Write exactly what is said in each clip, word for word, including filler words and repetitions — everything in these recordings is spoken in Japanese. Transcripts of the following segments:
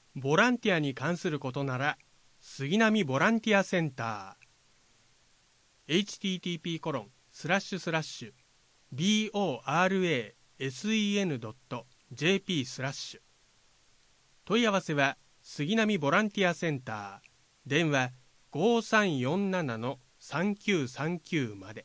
ボランティアに関することなら杉並ボランティアセンター エイチティーティーピーコロンスラッシュスラッシュビーオーアールエーエスイーエヌドットジェーピー スラッシュ問い合わせは杉並ボランティアセンター電話 ごさんよんななのさんきゅうさんきゅう まで。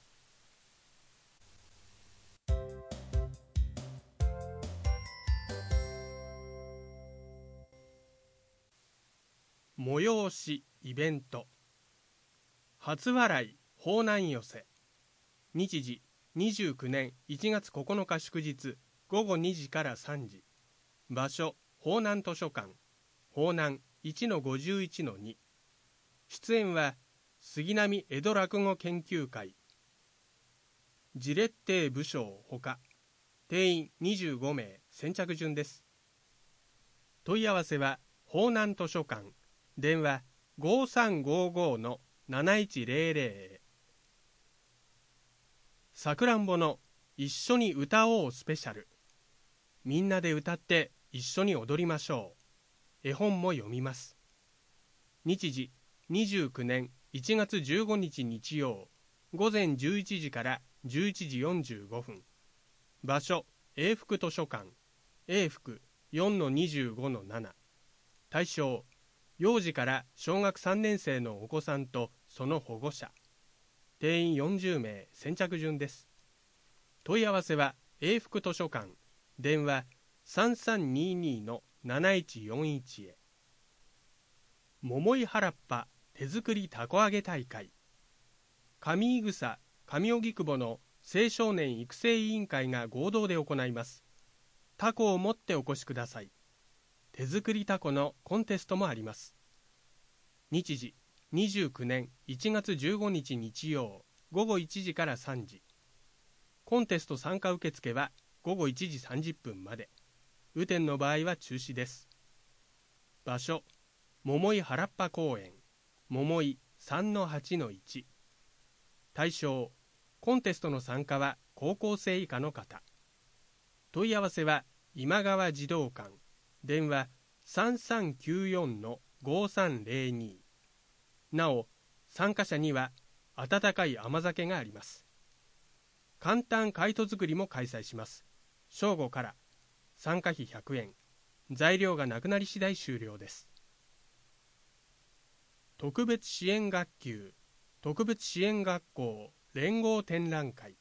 催しイベント初笑い方南寄せ日時にじゅうきゅうねんいちがつここのか祝日ごごにじからさんじ場所方南図書館方南 いちのごじゅういちのに 出演は杉並江戸落語研究会ジレッテー部将ほか定員にじゅうごめい先着順です。問い合わせは方南図書館電話 ごさんごごのなないちぜろぜろ さくらんぼの一緒に歌おうスペシャルみんなで歌って一緒に踊りましょう。絵本も読みます。日時にじゅうきゅうねんいちがつじゅうごにち日曜午前じゅういちじからじゅういちじよんじゅうごふん場所永福図書館永福 よんのにじゅうごのなな 対象幼児から小学さんねん生のお子さんとその保護者定員よんじゅうめい先着順です。問い合わせは永福図書館電話 さんさんににのなないちよんいち へ。桃井原っぱ手作りたこ揚げ大会上井草上荻窪の青少年育成委員会が合同で行います。タコを持ってお越しください。手作りタコのコンテストもあります。日時にじゅうきゅうねんいちがつじゅうごにち日曜ごごいちじからさんじコンテスト参加受付はごごいちじさんじゅっぷんまで。雨天の場合は中止です。場所桃井原っぱ公園桃井 さんのはちのいち 対象コンテストの参加は高校生以下の方。問い合わせは今川児童館電話 さんさんきゅうよんのごさんぜろに なお参加者には温かい甘酒があります。簡単カイト作りも開催します。正午から参加費ひゃくえん材料がなくなり次第終了です。特別支援学級特別支援学校連合展覧会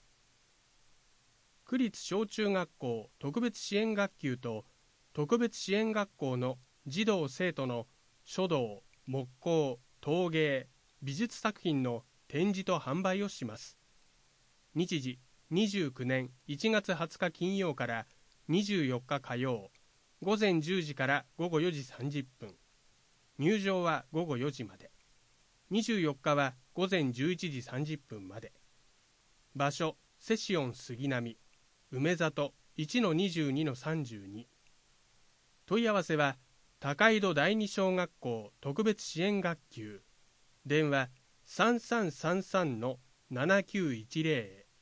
区立小中学校特別支援学級と特別支援学校の児童生徒の書道、木工、陶芸、美術作品の展示と販売をします。日時にじゅうきゅうねんいちがつはつか金曜からにじゅうよっか火曜午前じゅうじからごごよじさんじゅっぷん入場はごごよじまで。にじゅうよっかはごぜんじゅういちじさんじゅっぷんまで。場所セシオン杉並梅里 いちのにじゅうにのさんじゅうに 問い合わせは高井戸第二小学校特別支援学級電話 さんさんさんさんのななきゅういちぜろ へ。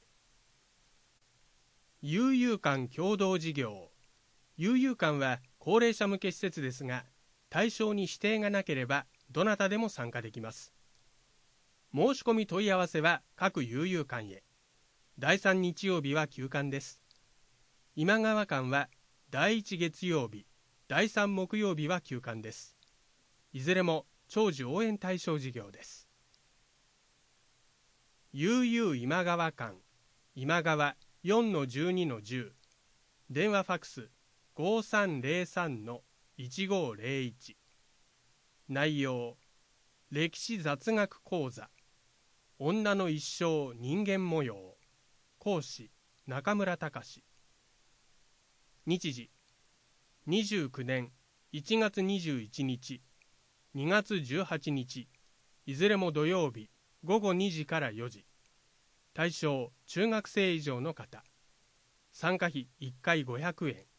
悠々館共同事業悠々館は高齢者向け施設ですが対象に指定がなければどなたでも参加できます。申し込み問い合わせは各悠々館へ。だいさん日曜日は休館です。今川館はだいいち月曜日だいさん木曜日は休館です。いずれも長寿応援対象事業です。悠々今川館今川 よんのじゅうにのじゅう 電話ファックス ごさんぜろさんのいちごぜろいち 内容歴史雑学講座女の一生人間模様講師中村隆日時にじゅうきゅうねんいちがつにじゅういちにちにがつじゅうはちにちいずれも土曜日ごごにじからよじ対象中学生以上の方参加費いっかいごひゃくえん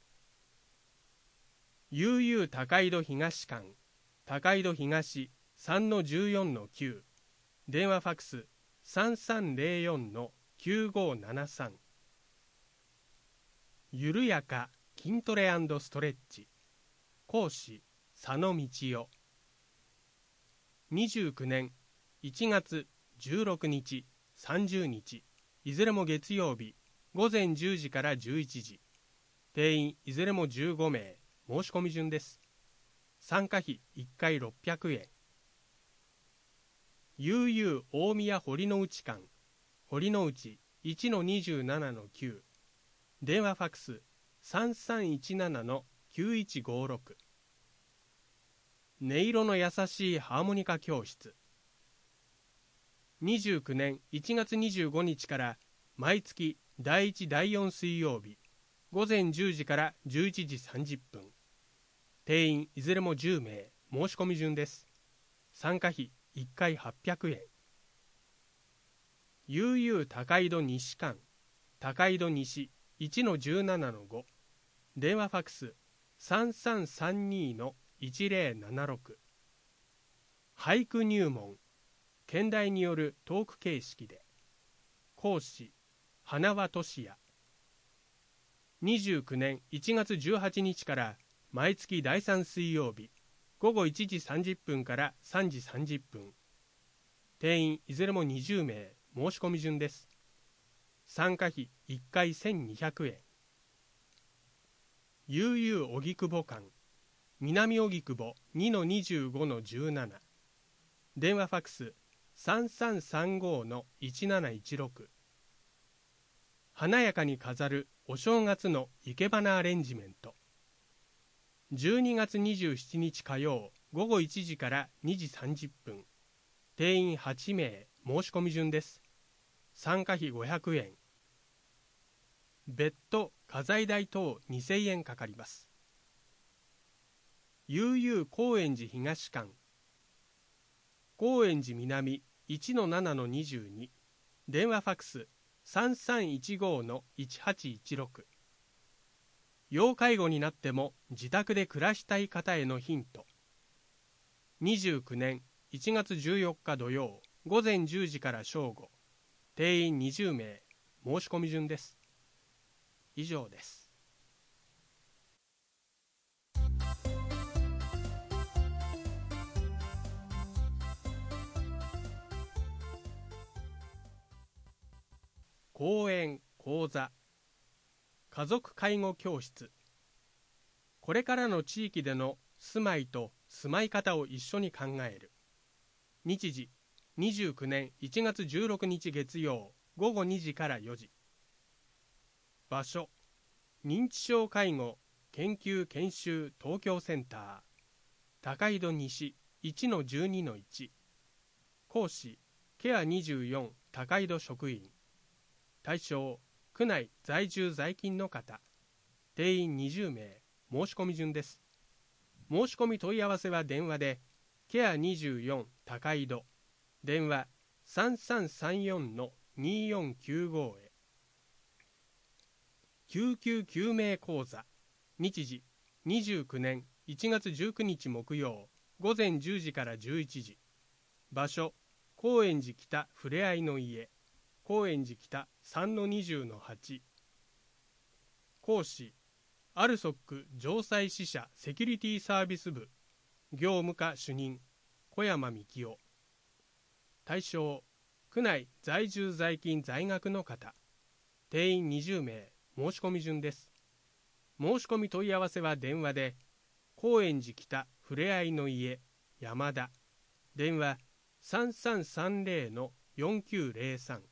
悠々高井戸東館高井戸東 さんのじゅうよんのきゅう 電話ファックス さんさんぜろよんのきゅうごななさん ゆるやか筋トレ&ストレッチ講師佐野道夫。にじゅうきゅうねんいちがつじゅうろくにち、さんじゅうにち、いずれも月曜日、ごぜんじゅうじからじゅういちじ。定員いずれもじゅうごめい、申し込み順です。参加費いっかいろっぴゃくえん。悠々大宮堀之内間、堀之内 いちのにじゅうななのきゅう、電話ファックス さんさんいちななのきゅういちごろく。音色の優しいハーモニカ教室。にじゅうきゅうねんいちがつにじゅうごにちから毎月だいいちだいよん水曜日、ごぜんじゅうじからじゅういちじさんじゅっぷん。定員いずれもじゅうめい、申し込み順です。参加費いっかいはっぴゃくえん。悠々高井戸西間、高井戸西 いちのじゅうななのご、電話ファックス さんさんさんにのいちぜろななろく。俳句入門、兼題によるトーク形式で。講師花輪俊也。にじゅうきゅうねんいちがつじゅうはちにちから毎月だいさん水曜日、ごごいちじさんじゅっぷんからさんじさんじゅっぷん。定員いずれもにじゅうめい、申し込み順です。参加費いっかいせんにひゃくえん。悠々荻窪間、南荻窪 にのにじゅうごのじゅうなな。電話ファックス さんさんさんごのいちなないちろく。華やかに飾るお正月の生け花アレンジメント。じゅうにがつにじゅうしちにち火曜ごごいちじからにじさんじゅっぷん。定員はちめい、申し込み順です。参加費ごひゃくえん。別途家財代等にせんえんかかります。悠々高円寺東間、高円寺南 いちのななのにじゅうに、電話ファックス さんさんいちごのいちはちいちろく。要介護になっても自宅で暮らしたい方へのヒント。にじゅうきゅうねんいちがつじゅうよっか土曜ごぜんじゅうじから正午。定員にじゅうめい、申し込み順です。以上です。講演・講座、家族介護教室。これからの地域での住まいと住まい方を一緒に考える。日時にじゅうきゅうねんいちがつじゅうろくにち月曜ごごにじからよじ。場所、認知症介護研究研修東京センター、高井戸西 いちのじゅうにのいち。講師ケアにじゅうよん高井戸職員。対象区内在住在勤の方。定員にじゅうめい、申し込み順です。申し込み問い合わせは電話でケアにじゅうよん高井戸、電話 さんさんさんよんのによんきゅうご へ。救急救命講座。日時にじゅうきゅうねんいちがつじゅうくにち木曜ごぜんじゅうじからじゅういちじ。場所高円寺北ふれあいの家、高円寺北 さんのにじゅうのはち。講師アルソック城西支社セキュリティサービス部業務課主任小山幹夫。対象区内在住在勤在学の方。定員にじゅうめい、申し込み順です。申し込み問い合わせは電話で高円寺北ふれあいの家山田、電話 さんさんさんぜろのよんきゅうぜろさん。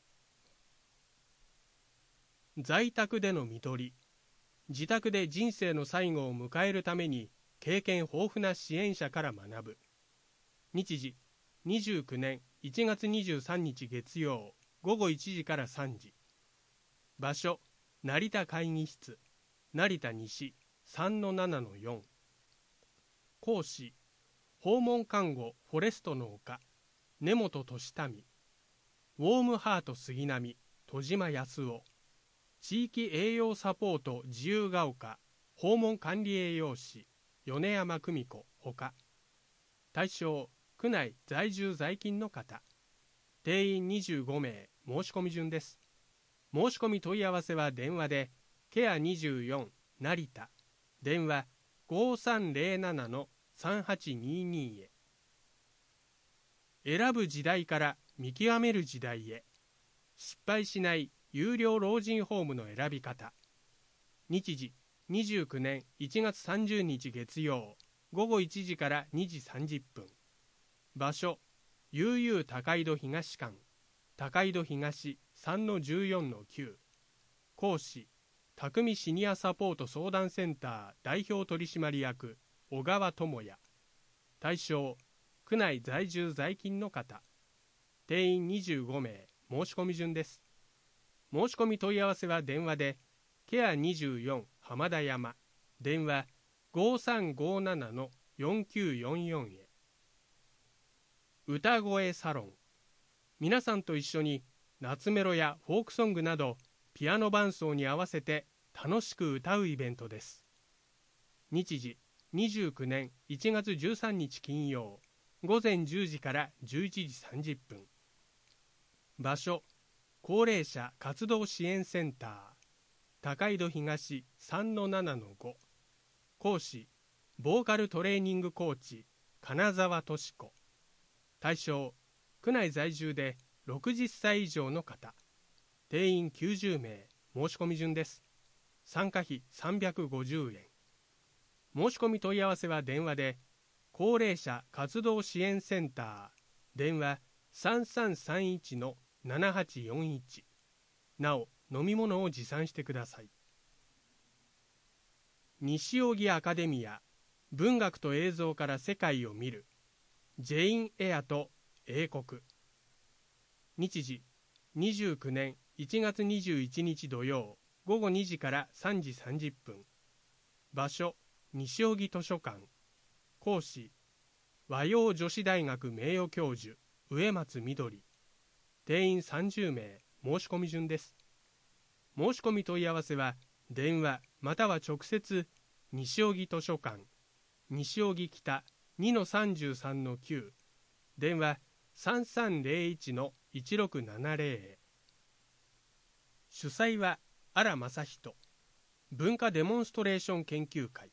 在宅での看取り。自宅で人生の最後を迎えるために経験豊富な支援者から学ぶ。日時にじゅうきゅうねんいちがつにじゅうさんにち月曜ごごいちじからさんじ。場所成田会議室成田西 さんのななのよん。講師訪問看護フォレストの丘根本俊民、ウォームハート杉並戸島康夫、地域栄養サポート自由が丘訪問管理栄養士米山久美子ほか。対象区内在住在勤の方。定員にじゅうごめい、申し込み順です。申し込み問い合わせは電話でケアにじゅうよん成田、電話ごさんゼロななのさんはちににへ。選ぶ時代から見極める時代へ。失敗しない有料老人ホームの選び方。日時にじゅうきゅうねんいちがつさんじゅうにち月曜、ごごいちじからにじさんじゅっぷん。場所、悠々高井戸東館、高井戸東 さんのじゅうよんのきゅう。講師、匠シニアサポート相談センター代表取締役、小川智也。対象、区内在住在勤の方。定員にじゅうごめい、申し込み順です。申し込み問い合わせは電話で、ケアにじゅうよん浜田山、電話ごさんごななのよんきゅうよんよんへ。歌声サロン。皆さんと一緒に夏メロやフォークソングなどピアノ伴奏に合わせて楽しく歌うイベントです。日時にじゅうきゅうねんいちがつじゅうさんにち金曜、ごぜんじゅうじからじゅういちじさんじゅっぷん。場所、高齢者活動支援センター、高井戸東 さんのななのご。講師、ボーカルトレーニングコーチ、金沢俊子。対象、区内在住でろくじゅっさい以上の方。定員きゅうじゅうめい、申し込み順です。参加費さんびゃくごじゅうえん。申し込み問い合わせは電話で、高齢者活動支援センター、電話さんさんさんいちのななはちよんいち。なお、飲み物を持参してください。西荻アカデミア、文学と映像から世界を見る、ジェイン・エアと英国。日時にじゅうきゅうねんいちがつにじゅういちにち土曜、ごごにじからさんじさんじゅっぷん。場所、西荻図書館。講師、和洋女子大学名誉教授、植松みどり。定員さんじゅうめい、申し込み順です。申し込み問い合わせは電話または直接西荻図書館、西荻北 にのさんじゅうさんのきゅう、電話さんさんゼロいちのいちろくななゼロへ。主催は荒正人、文化デモンストレーション研究会。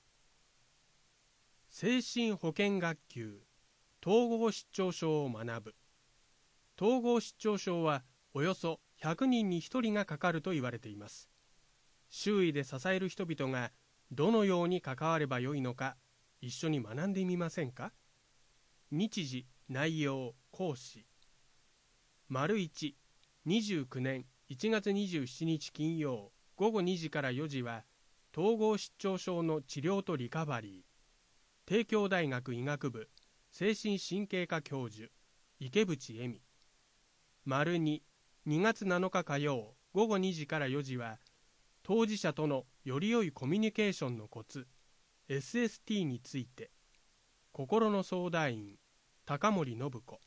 精神保健学級統合失調症を学ぶ。統合失調症はおよそひゃくにんにひとりがかかると言われています。周囲で支える人々がどのように関わればよいのか、一緒に学んでみませんか。日時、内容、講師。丸いち、にじゅうきゅうねんいちがつにじゅうしちにち金曜、ごごにじからよじは、統合失調症の治療とリカバリー。帝京大学医学部精神神経科教授、池渕恵美。丸に、にがつなのか火曜、ごごにじからよじは、当事者とのより良いコミュニケーションのコツ、エスエスティー について。心の相談員、高森信子。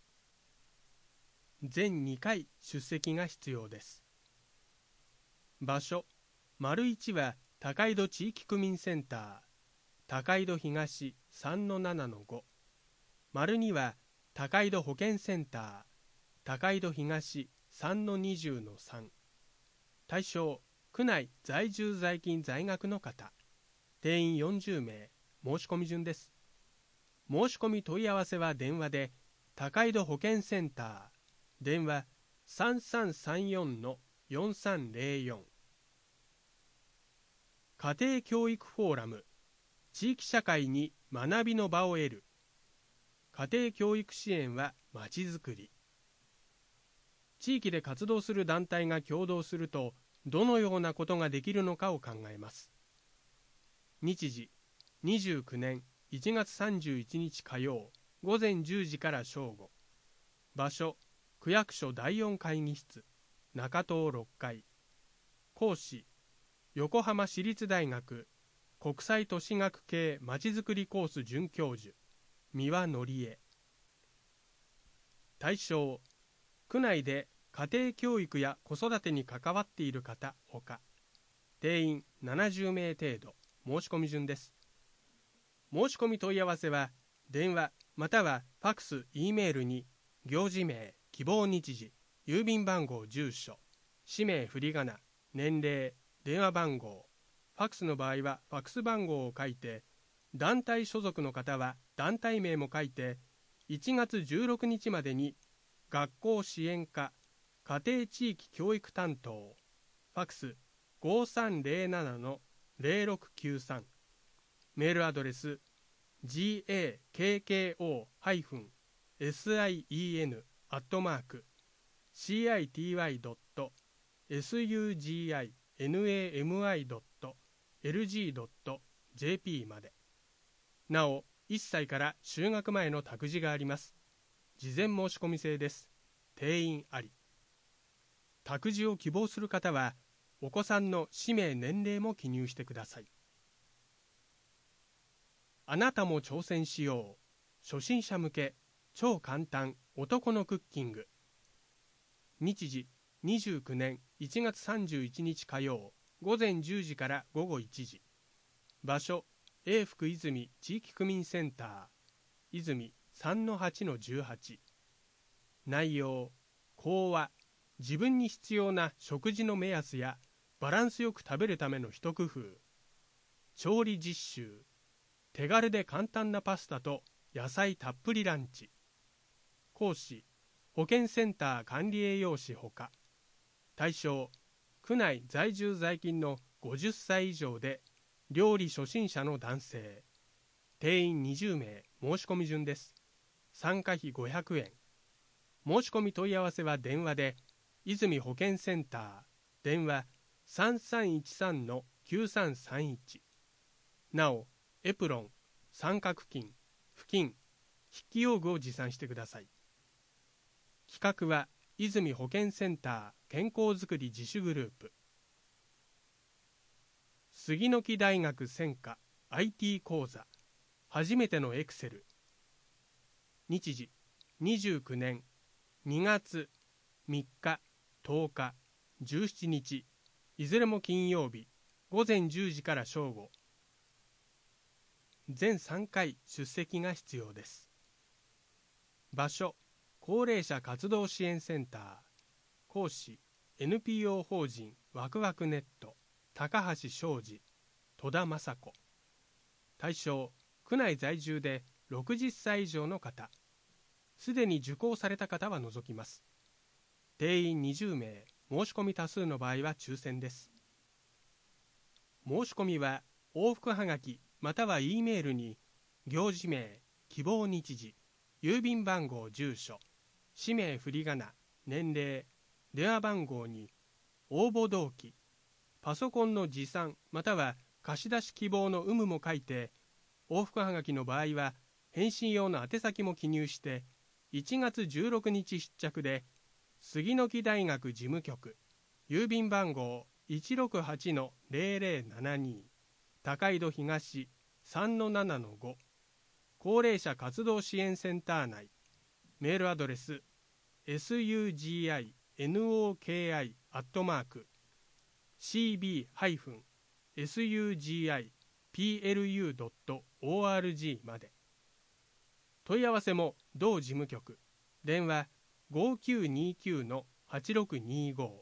全にかい出席が必要です。場所、丸いちは高井戸地域区民センター、高井戸東 さんのななのご。丸には高井戸保健センター、高井戸東 さんのにじゅうのさん。対象、区内在住在勤在学の方。定員よんじゅうめい、申し込み順です。申し込み問い合わせは電話で、高井戸保健センター、電話さんさんさんよんのよんさんゼロよん。家庭教育フォーラム、地域社会に学びの場を得る。家庭教育支援はまちづくり。地域で活動する団体が協働すると、どのようなことができるのかを考えます。日時、にじゅうきゅうねんいちがつさんじゅういちにち火曜、ごぜんじゅうじから正午。場所、区役所だいよん会議室、中東ろっかい。講師、横浜市立大学国際都市学系まちづくりコース准教授、三輪則恵。対象、区内で家庭教育や子育てに関わっている方ほか。定員ななじゅうめい程度、申し込み順です。申し込み問い合わせは電話またはファクス、Eメールに行事名、希望日時、郵便番号、住所、氏名、振り仮名、年齢、電話番号、ファクスの場合はファクス番号を書いて団体所属の方は団体名も書いて、いちがつじゅうろくにちまでに学校支援課家庭地域教育担当ファクス ごさんぜろななのぜろろくきゅうさん、メールアドレス ジェーケーケーオー セン アットマーク シーアイティーワイ ドット エスユージーアイエヌエーエムアイ ドット エルジー ドット ジェーピー まで。なお、いっさいから就学前の託児があります。事前申し込み制です。定員あり。託児を希望する方は、お子さんの氏名年齢も記入してください。あなたも挑戦しよう。初心者向け、超簡単男のクッキング。日時にじゅうきゅうねんいちがつさんじゅういちにち火曜、午前じゅうじから午後いちじ。場所、永福泉地域区民センター、泉 さんのはちのじゅうはち。内容、講話、自分に必要な食事の目安やバランスよく食べるための一工夫。調理実習。手軽で簡単なパスタと野菜たっぷりランチ。講師、保健センター管理栄養士ほか。対象、区内在住在勤のごじゅっさい以上で料理初心者の男性。定員にじゅうめい、申し込み順です。参加費ごひゃくえん。申し込み問い合わせは電話で、泉保健センター、電話 さんさんいちさんのきゅうさんさんいち。なお、エプロン、三角巾、布巾、筆記用具を持参してください。企画は、泉保健センター健康づくり自主グループ。杉の木大学専科 アイティー 講座、初めてのエクセル。日時、にじゅうきゅうねんにがつみっか、とおか、じゅうしちにち、いずれも金曜日、午前じゅうじから正午。全さんかい出席が必要です。場所、高齢者活動支援センター。講師、エヌピーオー 法人ワクワクネット、高橋昌司、戸田雅子。対象、区内在住でろくじゅっさい以上の方。すでに受講された方は除きます。定員にじゅうめい、申し込み多数の場合は抽選です。申し込みは往復はがきまたは E メールに行事名、希望日時、郵便番号、住所、氏名振り仮名、年齢、電話番号に応募動機、パソコンの持参または貸し出し希望の有無も書いて、往復はがきの場合は返信用の宛先も記入していちがつじゅうろくにち出着で、杉の木大学事務局、郵便番号 いちろくはちのぜろぜろななに、高井戸東 さんのななのご、高齢者活動支援センター内。メールアドレス エスユージーアイエヌオーケーアイ アットマーク シービー エスユージーアイピーエルユー ドット オーアールジー まで。問い合わせも同事務局、電話 ごきゅうにきゅうのはちろくにご。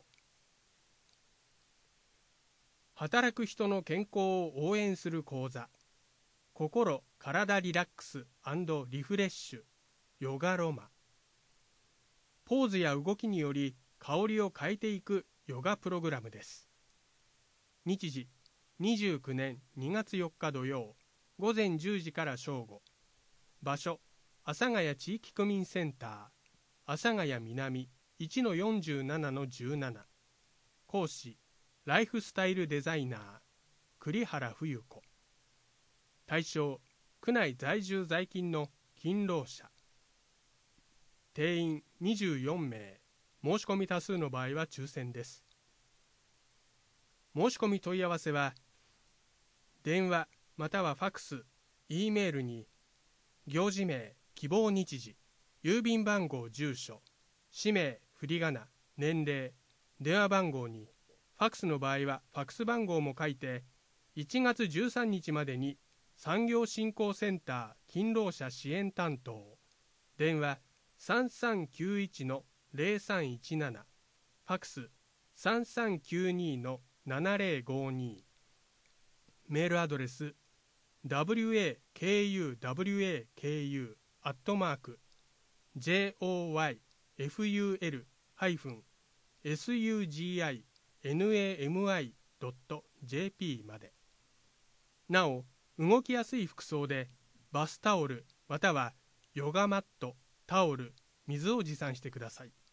働く人の健康を応援する講座、心・体リラックス&リフレッシュヨガロマ。ポーズや動きにより香りを変えていくヨガプログラムです。日時、にじゅうきゅうねんにがつよっか土曜、午前じゅうじから正午。場所、阿佐ヶ谷地域区民センター、阿佐ヶ谷南 いちのよんじゅうななのじゅうなな。講師、ライフスタイルデザイナー、栗原冬子。対象、区内在住在勤の勤労者。定員にじゅうよんめい、申し込み多数の場合は抽選です。申し込み問い合わせは、電話またはファクス、E メールに、行事名、希望日時、郵便番号、住所、氏名、振り仮名、年齢、電話番号に、ファクスの場合はファクス番号も書いて、いちがつじゅうさんにちまでに産業振興センター勤労者支援担当、電話さんさんきゅういちのぜろさんいちなな、ファクスさんさんきゅうにのななぜろごに、メールアドレスダブリューエーケーユーダブリューエーケーユー アットマーク ジェイオーワイエフユーエル ハイフン エスユージーアイエヌエーエムアイ ドット ジェーピー まで。なお、動きやすい服装でバスタオルまたはヨガマット、タオル、水を持参してください。